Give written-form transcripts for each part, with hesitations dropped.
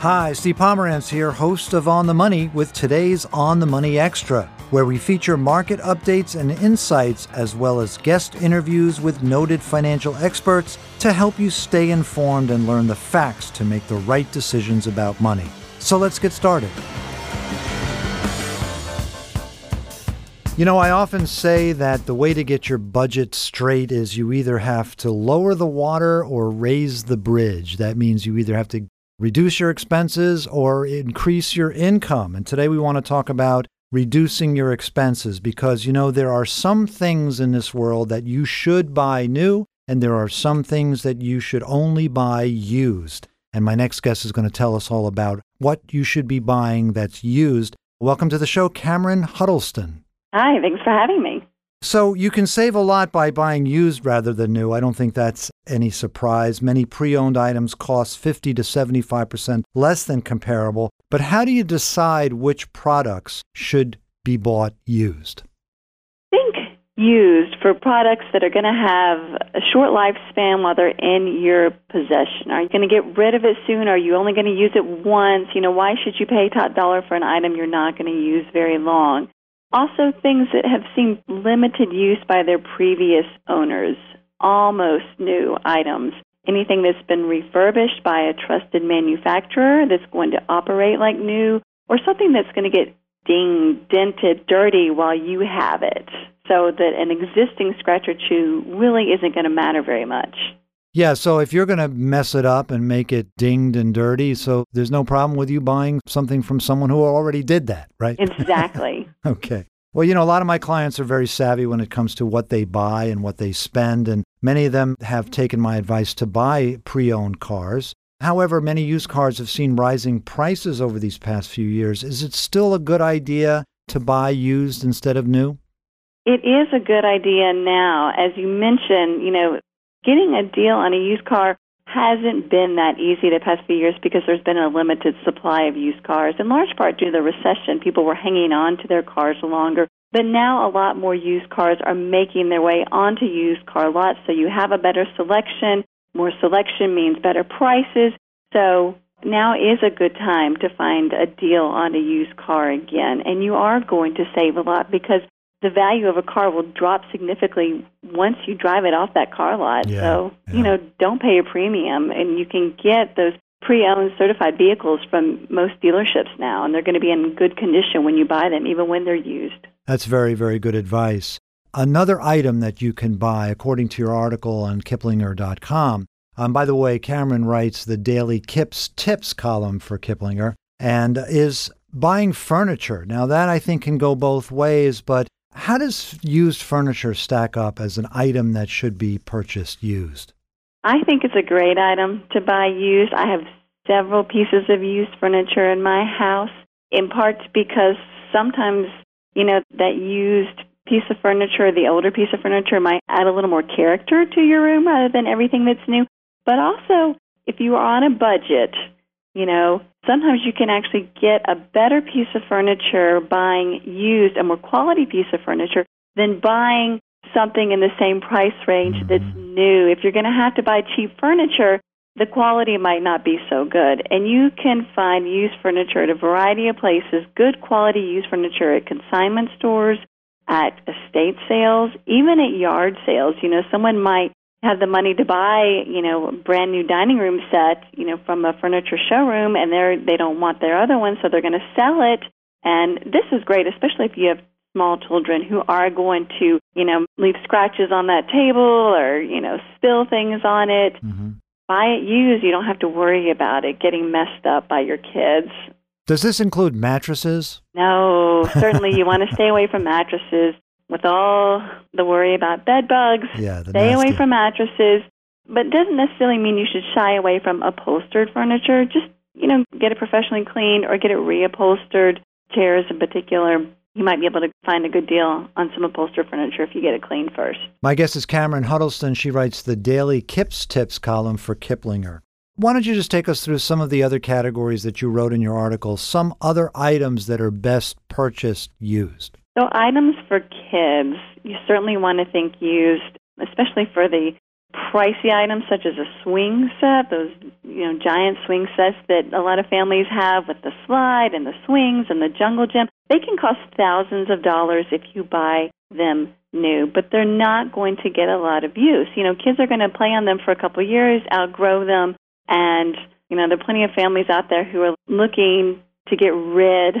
Hi, Steve Pomerantz here, host of On the Money with today's On the Money Extra, where we feature market updates and insights as well as guest interviews with noted financial experts to help you stay informed and learn the facts to make the right decisions about money. So let's get started. You know, I often say that the way to get your budget straight is you either have to lower the water or raise the bridge. That means you either have to reduce your expenses or increase your income. And today we want to talk about reducing your expenses because, you know, there are some things in this world that you should buy new, and there are some things that you should only buy used. And my next guest is going to tell us all about what you should be buying that's used. Welcome to the show, Cameron Huddleston. Hi, thanks for having me. So you can save a lot by buying used rather than new. I don't think that's any surprise. Many pre-owned items cost 50 to 75% less than comparable. But how do you decide which products should be bought used? Think used for products that are going to have a short lifespan while they're in your possession. Are you going to get rid of it soon? Are you only going to use it once? You know, why should you pay top dollar for an item you're not going to use very long? Also, things that have seen limited use by their previous owners, almost new items. Anything that's been refurbished by a trusted manufacturer that's going to operate like new, or something that's going to get dinged, dented, dirty while you have it, so that an existing scratch or chew really isn't going to matter very much. Yeah, so if you're going to mess it up and make it dinged and dirty, so there's no problem with you buying something from someone who already did that, right? Exactly. Okay. Well, you know, a lot of my clients are very savvy when it comes to what they buy and what they spend, and many of them have taken my advice to buy pre-owned cars. However, many used cars have seen rising prices over these past few years. Is it still a good idea to buy used instead of new? It is a good idea now. As you mentioned, you know, getting a deal on a used car hasn't been that easy the past few years because there's been a limited supply of used cars, in large part due to the recession. People were hanging on to their cars longer. But now a lot more used cars are making their way onto used car lots, so you have a better selection. More selection means better prices. So now is a good time to find a deal on a used car again. And you are going to save a lot because the value of a car will drop significantly once you drive it off that car lot. You know, don't pay a premium, and you can get those pre-owned certified vehicles from most dealerships now, and they're going to be in good condition when you buy them, even when they're used. That's very, very good advice. Another item that you can buy, according to your article on Kiplinger.com, by the way, Cameron writes the daily Kips Tips column for Kiplinger, and is buying furniture. Now, that I think can go both ways, but how does used furniture stack up as an item that should be purchased used? I think it's a great item to buy used. I have several pieces of used furniture in my house, in part because sometimes, you know, that used piece of furniture, the older piece of furniture, might add a little more character to your room rather than everything that's new. But also, if you are on a budget, you know, sometimes you can actually get a better piece of furniture buying used, a more quality piece of furniture, than buying something in the same price range that's new. If you're going to have to buy cheap furniture, the quality might not be so good. And you can find used furniture at a variety of places, good quality used furniture at consignment stores, at estate sales, even at yard sales. You know, someone might have the money to buy, you know, a brand new dining room set, you know, from a furniture showroom, and they don't want their other one, so they're going to sell it. And this is great, especially if you have small children who are going to, you know, leave scratches on that table or, you know, spill things on it. Buy it used. You don't have to worry about it getting messed up by your kids. Does this include mattresses? No, certainly you want to stay away from mattresses. With all the worry about bed bugs, stay away from mattresses. But it doesn't necessarily mean you should shy away from upholstered furniture. Just, you know, get it professionally cleaned or get it reupholstered. Chairs in particular, you might be able to find a good deal on some upholstered furniture if you get it cleaned first. My guest is Cameron Huddleston. She writes the daily Kips Tips column for Kiplinger. Why don't you just take us through some of the other categories that you wrote in your article, some other items that are best purchased used? So items for kids, you certainly want to think used, especially for the pricey items such as a swing set, those giant swing sets that a lot of families have with the slide and the swings and the jungle gym, they can cost thousands of dollars if you buy them new, but they're not going to get a lot of use. Kids are going to play on them for a couple of years, outgrow them, and there are plenty of families out there who are looking to get rid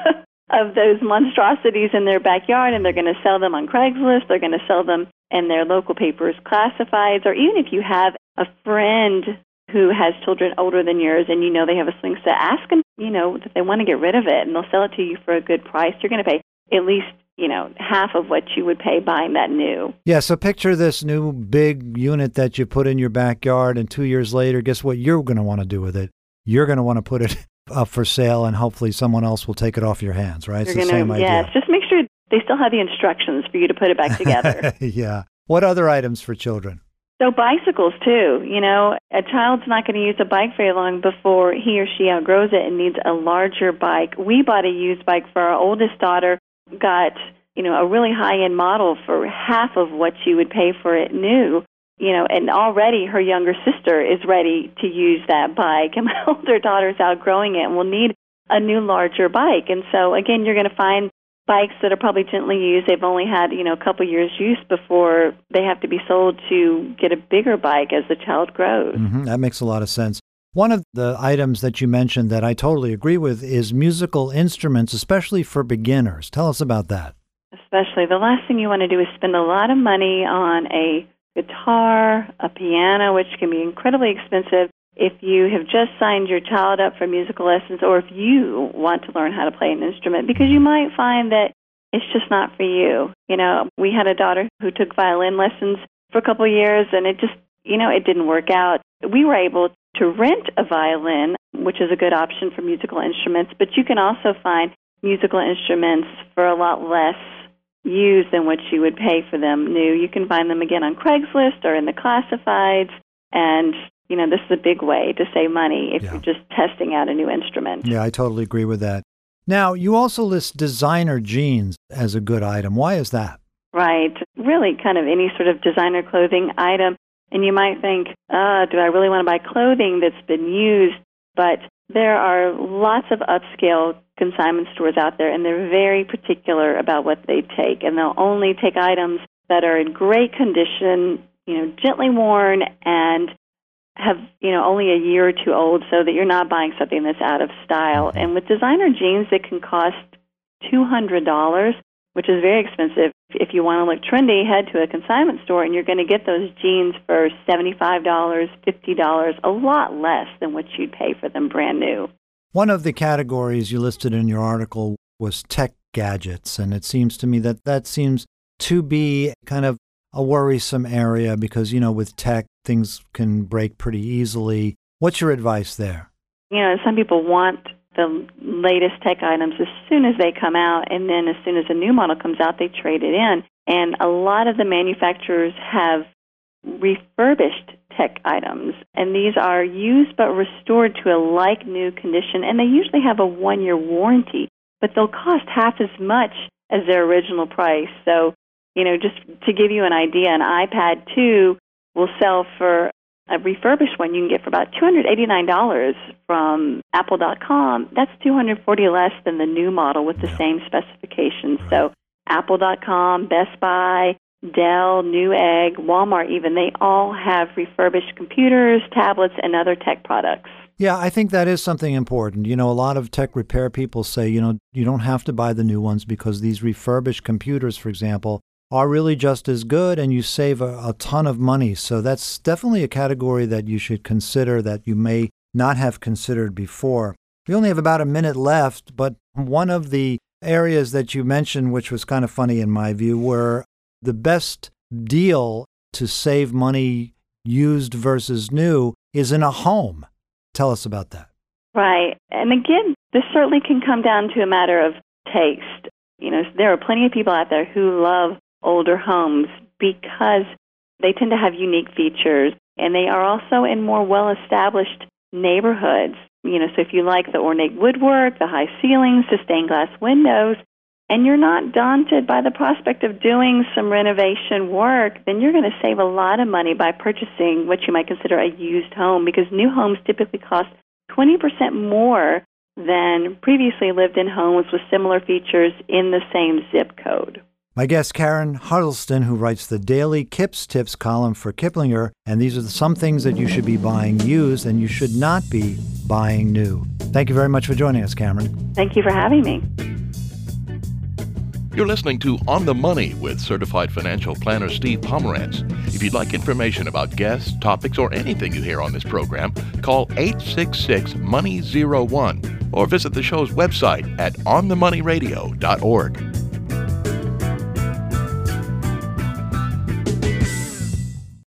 of those monstrosities in their backyard, and they're going to sell them on Craigslist. They're going to sell them in their local papers' classifieds, or even if you have a friend who has children older than yours and they have a swing set, ask them, that they want to get rid of it, and they'll sell it to you for a good price. You're going to pay at least, half of what you would pay buying that new. Yeah, so picture this new big unit that you put in your backyard, and 2 years later, guess what you're going to want to do with it? You're going to want to put it up for sale, and hopefully someone else will take it off your hands, right? It's the same idea. Yes, just make sure they still have the instructions for you to put it back together. Yeah. What other items for children? So bicycles, too. A child's not going to use a bike very long before he or she outgrows it and needs a larger bike. We bought a used bike for our oldest daughter, got, a really high-end model for half of what she would pay for it new. And already her younger sister is ready to use that bike, and my older daughter's outgrowing it and will need a new, larger bike. And so, again, you're going to find bikes that are probably gently used. They've only had, a couple years use before they have to be sold to get a bigger bike as the child grows. Mm-hmm. That makes a lot of sense. One of the items that you mentioned that I totally agree with is musical instruments, especially for beginners. Tell us about that. Especially. The last thing you want to do is spend a lot of money on a guitar, a piano, which can be incredibly expensive if you have just signed your child up for musical lessons, or if you want to learn how to play an instrument, because you might find that it's just not for you. We had a daughter who took violin lessons for a couple of years, and it just, it didn't work out. We were able to rent a violin, which is a good option for musical instruments, but you can also find musical instruments for a lot less used than what you would pay for them new. You can find them again on Craigslist or in the classifieds, and this is a big way to save money if you're just testing out a new instrument. Yeah, I totally agree with that. Now, you also list designer jeans as a good item. Why is that? Right. Really kind of any sort of designer clothing item. And you might think, do I really want to buy clothing that's been used? But there are lots of upscale consignment stores out there, and they're very particular about what they take. And they'll only take items that are in great condition, gently worn, and have, only a year or two old, so that you're not buying something that's out of style. And with designer jeans, it can cost $200, which is very expensive. If you want to look trendy, head to a consignment store, and you're going to get those jeans for $75, $50, a lot less than what you'd pay for them brand new. One of the categories you listed in your article was tech gadgets, and it seems to me that seems to be kind of a worrisome area because, with tech, things can break pretty easily. What's your advice there? Some people want the latest tech items as soon as they come out, and then as soon as a new model comes out, they trade it in. And a lot of the manufacturers have refurbished tech items, and these are used but restored to a like-new condition, and they usually have a 1-year warranty, but they'll cost half as much as their original price. So, just to give you an idea, an iPad 2 will sell for a refurbished one you can get for about $289 from Apple.com. That's $240 less than the new model with the same specifications. Right. So Apple.com, Best Buy, Dell, Newegg, Walmart even, they all have refurbished computers, tablets, and other tech products. Yeah, I think that is something important. A lot of tech repair people say, you don't have to buy the new ones because these refurbished computers, for example, are really just as good, and you save a ton of money. So that's definitely a category that you should consider that you may not have considered before. We only have about a minute left, but one of the areas that you mentioned, which was kind of funny in my view, were the best deal to save money used versus new is in a home. Tell us about that. Right. And again, this certainly can come down to a matter of taste. There are plenty of people out there who love older homes because they tend to have unique features, and they are also in more well-established neighborhoods. So if you like the ornate woodwork, the high ceilings, the stained glass windows, and you're not daunted by the prospect of doing some renovation work, then you're going to save a lot of money by purchasing what you might consider a used home, because new homes typically cost 20% more than previously lived-in homes with similar features in the same zip code. My guest, Karen Huddleston, who writes the daily Kips Tips column for Kiplinger, and these are some things that you should be buying used and you should not be buying new. Thank you very much for joining us, Cameron. Thank you for having me. You're listening to On the Money with certified financial planner Steve Pomerantz. If you'd like information about guests, topics, or anything you hear on this program, call 866-MONEY01 or visit the show's website at onthemoneyradio.org.